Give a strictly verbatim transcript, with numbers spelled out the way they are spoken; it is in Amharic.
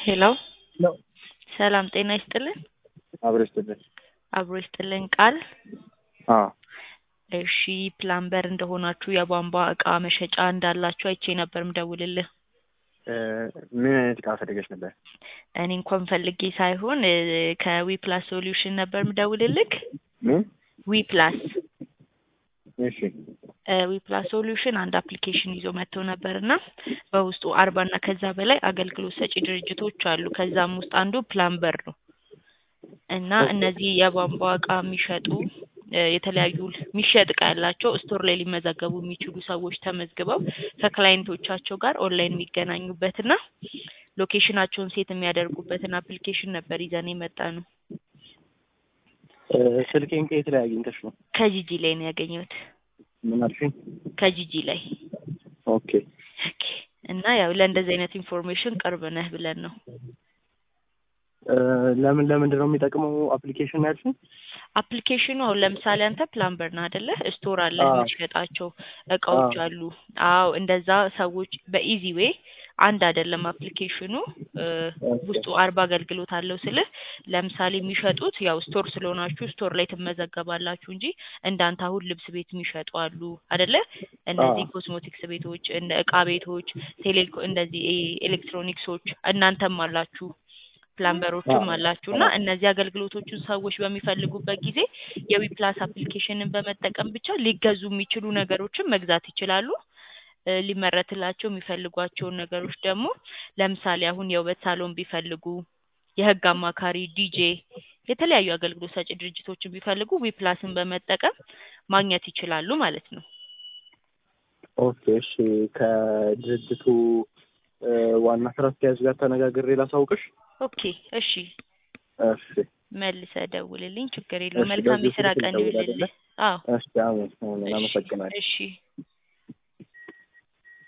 ሄሎ ነው ሰላም ጤና ይስጥልን። አብሮ ይስጥልን። አብሮ ይስጥልን ቃል አዎ እሺ ፕላምበር እንደሆናችሁ የቧንቧ እቃ መሸጫ እንዳላችሁ አይቼ ነበር ምደውልልህ። ምን አይነት እቃ ፈልገሽ ነበር? እኔ እንኳን ፈልጌ ሳይሆን ከዊ ፕላስ ሶሉሽን ነበር ምደውልልህ። ምን? ዊ ፕላስ እሺ ዊ ፕላስ ሶሉሽን አንድ አፕሊኬሽን ይዞ መጥቶ ነበርና በውስጡ አርባ እና ከዛ በላይ አገልግሎት ሰጪ ድርጅቶች አሉ። ከዛም ውስጥ አንዱ ፕላምበር ነው። እና እነዚህ የቧንቧ እቃ የሚሸጡ የተለያዩ የሚሸጥ እቃ ያላቸው ስቶር ላይ ሊመዘገቡ የሚችሉ ሰዎች ተመዝግበው ከክላይንቶቻቸው ጋር ኦንላይን የሚገናኙበትና ሎኬሽናቸውን ሴት የሚያደርጉበትን አፕሊኬሽን ነበር ይዘን የመጣነው። ስልኬን ከየት ላይ አግኝተሽ ነው? ከጂጂ ላይ ነው ያገኘሁት። ምን አልሽኝ? ከጂጂ ላይ። ኦኬ ኦኬ። እና ያው ለእንደዚህ አይነት ኢንፎርሜሽን ቅርብ ነህ ብለን ነው። ለምን ለምንድን ነው የሚጠቅመው አፕሊኬሽን ያልሽኝ? አፕሊኬሽኑ አሁን ለምሳሌ አንተ ፕላምበር ነህ አይደለ? ስቶር አለ አዎ። የምትሸጣቸው እቃዎች አዎ። አሉ። አዎ እንደዛ ሰዎች በኢዚ ዌይ አንድ አይደለም አፕሊኬሽኑ ውስጡ አርባ አገልግሎት አለው ስልህ ለምሳሌ የሚሸጡት ያው ስቶር ስለሆናችሁ ስቶር ላይ ትመዘገባላችሁ እንጂ እንዳንተ አሁን ልብስ ቤት የሚሸጡ አሉ አይደለ? እነዚህ አዎ። ኮስሞቲክስ ቤቶች፣ እንደ እቃ ቤቶች፣ ቴሌኮ እንደዚህ ኤሌክትሮኒክሶች እናንተም አላችሁ ፕላምበሮችም አላችሁና እነዚህ አገልግሎቶችን ሰዎች በሚፈልጉበት ጊዜ የዊ ፕላስ አፕሊኬሽንን በመጠቀም ብቻ ሊገዙ የሚችሉ ነገሮችን መግዛት ይችላሉ። ሊመረትላቸው የሚፈልጓቸውን ነገሮች ደግሞ ለምሳሌ አሁን የውበት ሳሎን ቢፈልጉ፣ የህግ አማካሪ፣ ዲጄ የተለያዩ አገልግሎት ሰጪ ድርጅቶችን ቢፈልጉ ዊ ፕላስን በመጠቀም ማግኘት ይችላሉ ማለት ነው። ኦኬ እሺ። ከድርጅቱ ዋና ስራ አስኪያጅ ጋር ተነጋግሬ ላሳውቅሽ። ኦኬ እሺ። እሺ መልሰህ ደውልልኝ፣ ችግር የለውም። እሺ፣ መልካም በዚህ የስራ ስልክ ቀን ልደውል አይደለ? ይሁንልህ። አዎ እሺ አሜን። አመሰግናለሁ። እሺ